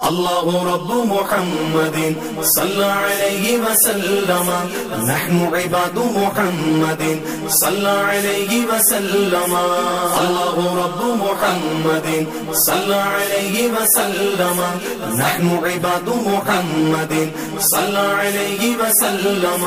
الله رب محمد صلى عليه وسلم نحن عباد محمد صلى عليه وسلم الله رب محمد صلى عليه وسلم نحن عباد محمد صلى عليه وسلم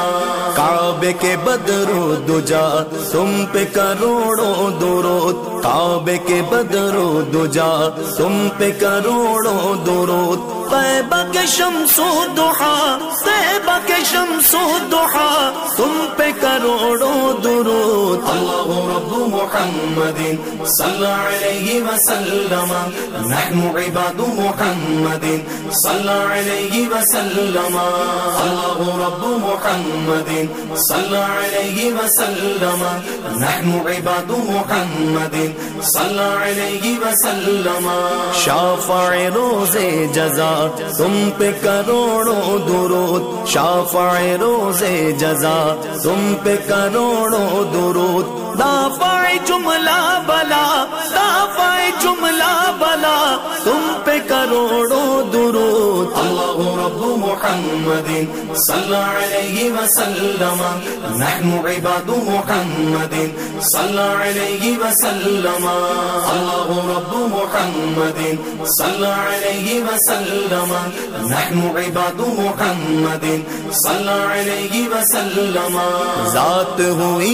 کعبے کے بدرو دجا تم پہ کروڑوں درود کعبے کے بدرو دجا تم پہ کروڑوں درود طیبہ کے شمس و ضحا طیبہ کے شمس و ضحا تم پہ کروڑوں درود الله رب محمد صلى عليه وسلم نحن عباد محمد صلى عليه وسلم الله رب محمد صلى عليه وسلم نحن عباد محمد صلى عليه وسلم شافع روز جزا تم پہ کروڑوں درود شافع روز جزا تم پہ کروڑوں درود دافع جملہ بلا دافع جملہ بلا تم پہ کروڑوں درود الله رب محمد صلى عليه وسلم نحن عباد محمد صلى عليه وسلم الله رب محمد صلى عليه وسلم نحن عباد محمد صلى عليه وسلم ذات ہوئی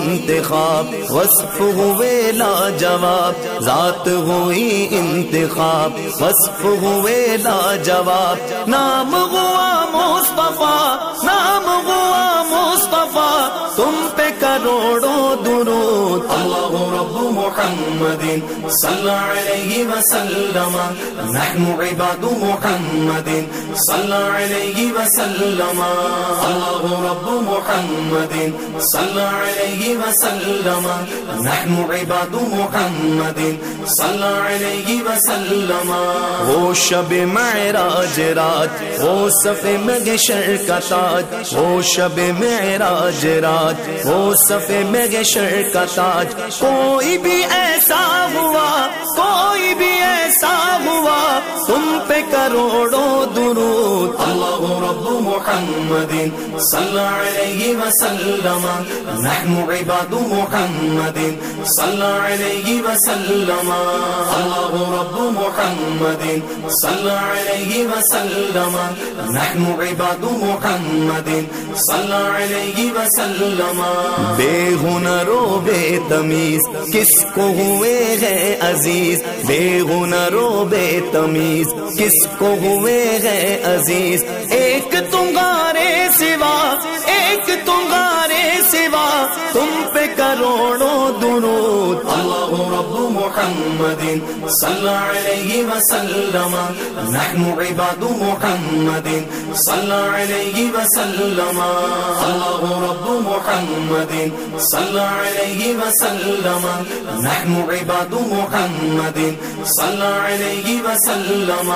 انتخاب وصف ہوئے لاجواب ذات ہوئی انتخاب وصف ہوئے لاجواب نام ہوا مصطفیٰ نام ہوا مصطفیٰ تم پہ کروڑوں درود الله رب محمد صلى عليه وسلم نحن عباد محمد صلى عليه وسلم الله رب محمد صلى عليه وسلم نحن عباد محمد صلى عليه وسلم وہ شب معراج رات وہ صف محشر کا تاج وہ شب معراج رات وہ صف محشر کا تاج کوئی بھی ایسا ہوا کوئی بھی ایسا ہوا تم پہ کروڑوں درود الله رب محمد صلى عليه وسلم نحن عباد محمد صلى عليه وسلم الله رب محمد صلى عليه وسلم نحن عباد محمد صلى عليه وسلم بے ہنر و بے تمیز کس کو ہوئے ہے عزیز بے ہنر و بے تمیز کس کو ہوئے ہے عزیز ایک تمہارے سوا ایک تمہارے سوا تم پہ کروڑوں درود الله رب محمد صلى عليه وسلم نحن عباد محمد صلى عليه وسلم الله رب محمد صلى عليه وسلم نحن عباد محمد صلى عليه وسلم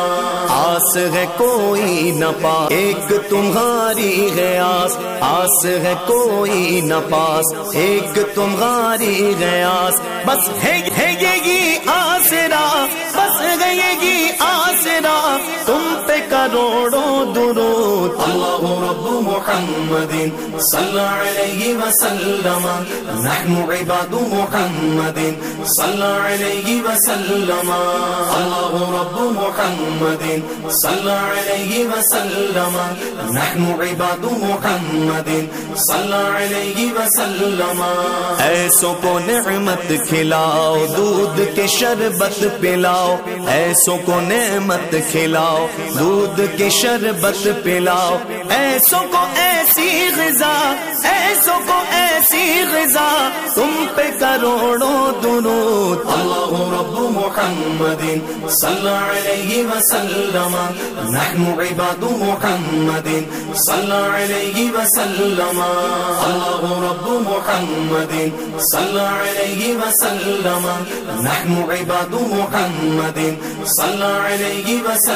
آس ہے کوئی نہ پاس ایک تمہاری ہے آس آس ہے کوئی نہ پاس ایک تمہاری ہے آس بس ہے یہی آسرا بس ہے یہی آسرا تم پہ کروڑوں درود الله رب محمد صلى عليه وسلم نحن عباد محمد صلى عليه وسلم الله رب محمد صلى عليه وسلم نحن عباد محمد صلى عليه وسلم ایسوں کو نعمت کھلاؤ دودھ کے شربت پلاؤ ایسوں کو نعمت کھلاؤ دودھ کے شربت پلاؤ ایسوں کو ایسی غذا ایسوں کو ایسی غذا تم پہ کروڑوں درود الله رب محمد صلى عليه وسلم نحن عباد محمد صلى عليه وسلم الله رب محمد صلى عليه وسلم نحن عباد محمد صلى عليه وسلم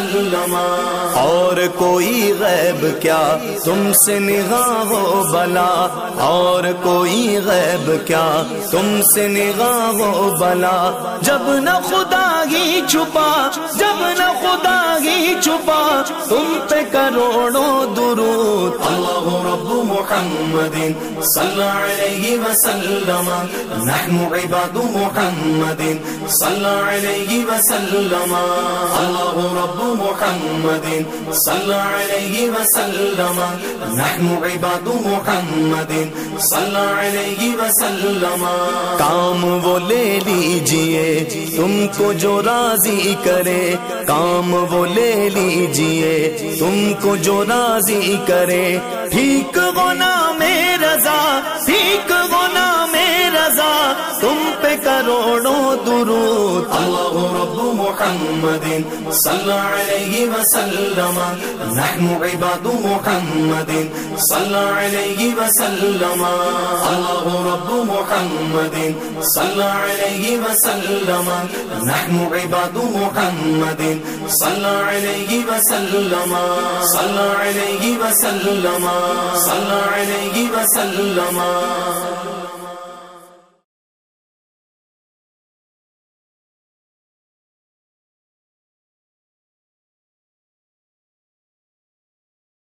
وسلم اور کوئی غیب کیا تم سے نگاہ و بلا، اور کوئی غیب کیا تم سے نگاہ و بلا، جب نہ خدا ہی چھپا، جب نہ خدا ہی چھپا تم پہ کروڑوں درود۔ اللہ رب محمد صلی علیہ وسلم، نحن عباد محمد صلی علیہ وسلم، اللہ رب محمد صلی علیہ وسلم، نحن عباد محمد صلی علیہ وسلم۔ کام وہ لے لیجئے تم کو جو راضی کرے، کام وہ لے لیجئے تم کو جو راضی کرے، ٹھیک وہ نام رضا، ٹھیک وہ نام رضا تم پہ کروڑوں درود۔ اللہ رب محمد صلی علیہ وسلم، نحن عباد محمد صلی علیہ وسلم، اللہ رب محمد صلی علیہ وسلم، نحن عباد محمد صلی علیہ وسلم، صلی علیہ وسلم، صلی علیہ وسلم۔